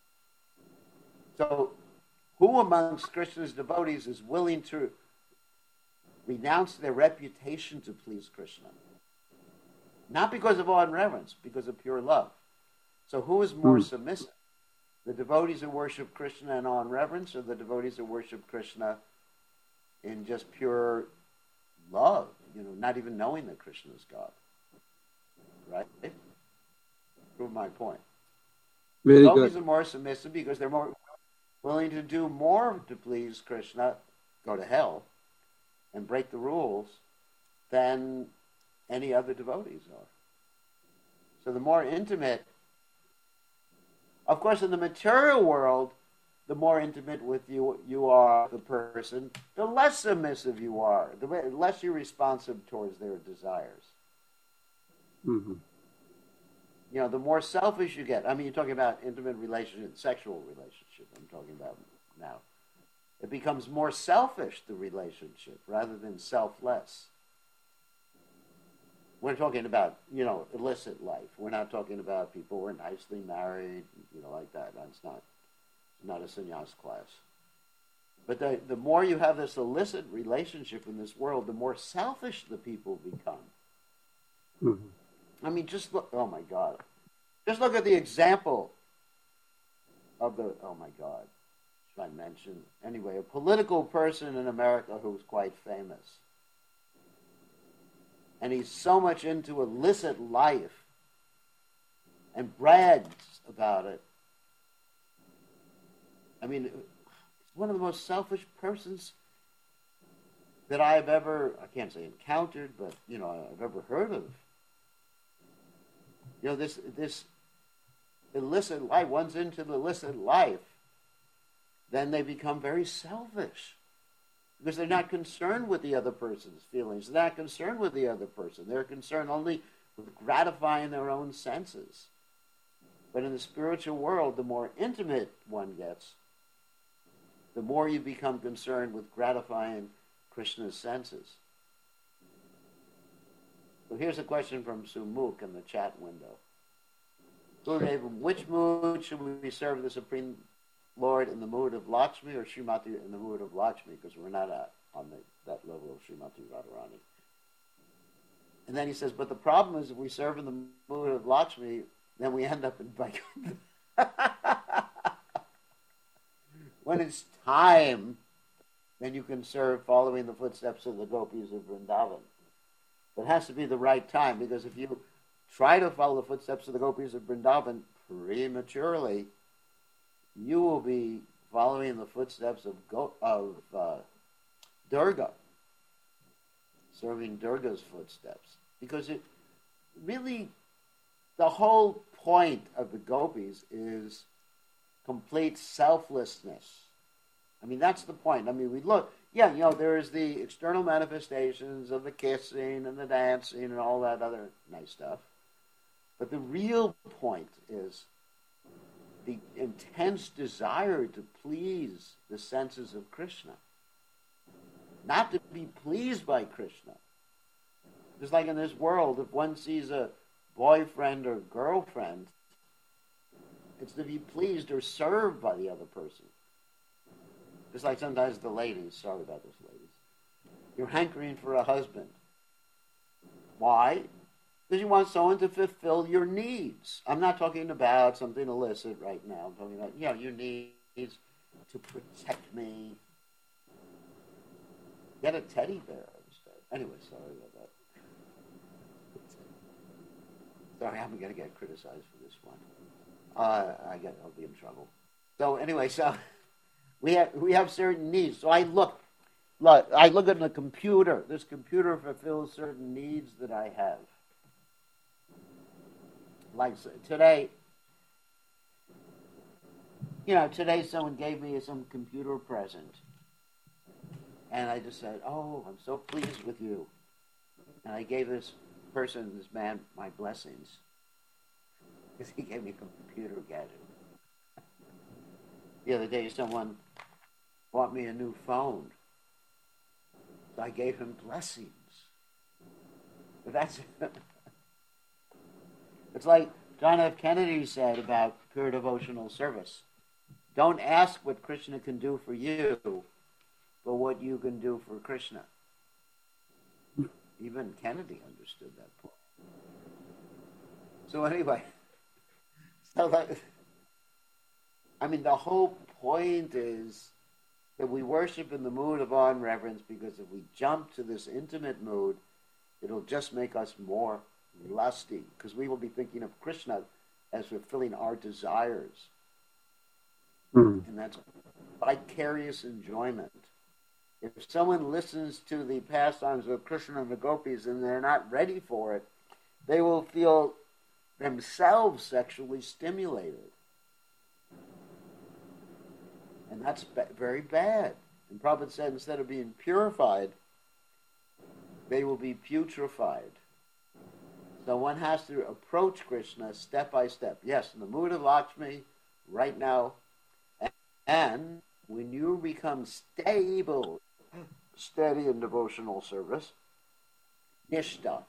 So who amongst Krishna's devotees is willing to renounce their reputation to please Krishna? Not because of awe and reverence, because of pure love. So who is more submissive? The devotees who worship Krishna in awe and reverence, or the devotees who worship Krishna in just pure love, not even knowing that Krishna is God? Right? Prove my point. Very Devotees good. are more submissive because they're more willing to do more to please Krishna, go to hell, and break the rules than any other devotees are. So the more intimate, of course, in the material world, the more intimate with you are, the person, the less submissive you are, the less you're responsive towards their desires. Mm-hmm. The more selfish you get. I mean, you're talking about intimate relationship, sexual relationship I'm talking about now. It becomes more selfish, the relationship, rather than selfless. We're talking about, illicit life. We're not talking about people who are nicely married, like that. That's not a sannyas class. But the more you have this illicit relationship in this world, the more selfish the people become. Mm-hmm. I mean, just look, oh my God. Just look at the example of oh my God. Should I mention? Anyway, a political person in America who's quite famous. And he's so much into illicit life and brags about it. I mean, he's one of the most selfish persons that I've ever, I can't say encountered, but, I've ever heard of. This illicit life, one's into the illicit life, then they become very selfish. Because they're not concerned with the other person's feelings. They're not concerned with the other person. They're concerned only with gratifying their own senses. But in the spiritual world, the more intimate one gets, the more you become concerned with gratifying Krishna's senses. So here's a question from Sumukh in the chat window. Gurudev, in which mood should we serve the Supreme Lord, in the mood of Lakshmi or Srimati in the mood of Lakshmi? Because we're not on that level of Srimati Radharani. And then he says, but the problem is if we serve in the mood of Lakshmi, then we end up in Vaikuntha. When it's time, then you can serve following the footsteps of the gopis of Vrindavan. But it has to be the right time, because if you try to follow the footsteps of the gopis of Vrindavan prematurely, you will be following the footsteps of Durga, serving Durga's footsteps. Because it really, the whole point of the gopis is complete selflessness. I mean, that's the point. I mean, we look, there is the external manifestations of the kissing and the dancing and all that other nice stuff. But the real point is the intense desire to please the senses of Krishna. Not to be pleased by Krishna. Just like in this world, if one sees a boyfriend or girlfriend, it's to be pleased or served by the other person. Just like sometimes the ladies, sorry about this, ladies, you're hankering for a husband. Why? Because you want someone to fulfill your needs. I'm not talking about something illicit right now. I'm talking about, your needs to protect me. Get a teddy bear instead. Anyway, sorry about that. Sorry, I'm going to get criticized for this one. I'll be in trouble. So anyway, we have certain needs. So I look at the computer. This computer fulfills certain needs that I have. Like today, today someone gave me some computer present. And I just said, oh, I'm so pleased with you. And I gave this man, my blessings. Because he gave me a computer gadget. The other day, someone bought me a new phone. So I gave him blessings. But that's... It's like John F. Kennedy said about pure devotional service. Don't ask what Krishna can do for you, but what you can do for Krishna. Even Kennedy understood that point. So anyway, the whole point is that we worship in the mood of awe and reverence, because if we jump to this intimate mood, it'll just make us more lusty, because we will be thinking of Krishna as fulfilling our desires. And that's vicarious enjoyment. If someone listens to the pastimes of Krishna and the gopis and they're not ready for it, they will feel themselves sexually stimulated. And that's very bad. And Prabhupada said instead of being purified, they will be putrefied. So one has to approach Krishna step by step. Yes, in the mood of Lakshmi, right now, and when you become stable, steady in devotional service, nishta,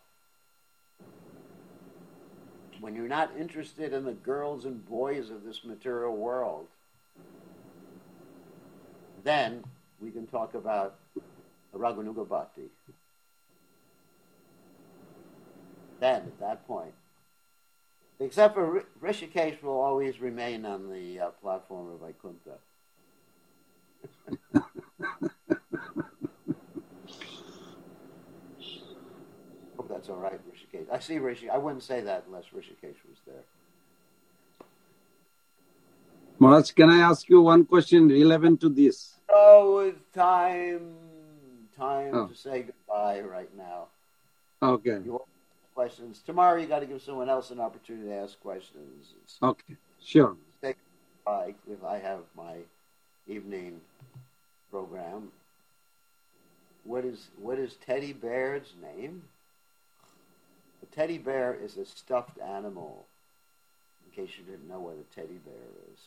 when you're not interested in the girls and boys of this material world, then we can talk about Raganuga Bhakti. Then, at that point, except for Rishikesh will always remain on the platform of Vaikuntha. Hope that's all right, Rishikesh. I see Rishikesh. I wouldn't say that unless Rishikesh was there. Maharaj, can I ask you one question relevant to this? Oh, it's time to say goodbye right now. Okay. You want questions tomorrow? You got to give someone else an opportunity to ask questions. Okay, sure. Say goodbye if I have my evening program. What is Teddy Bear's name? A teddy bear is a stuffed animal. In case you didn't know what a teddy bear is.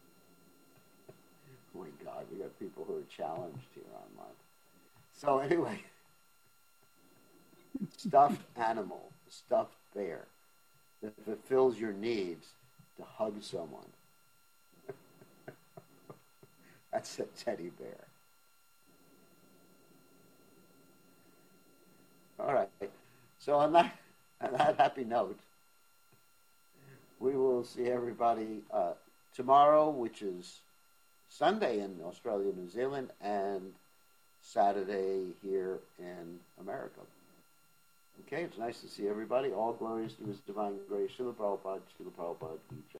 Oh my God, we got people who are challenged here online. So anyway, stuffed animal, stuffed bear that fulfills your needs to hug someone. That's a teddy bear. All right. So on that happy note, we will see everybody tomorrow, which is Sunday in Australia, New Zealand, and Saturday here in America. Okay, it's nice to see everybody. All glories to His divine grace. Srila Prabhupada, Srila Prabhupada.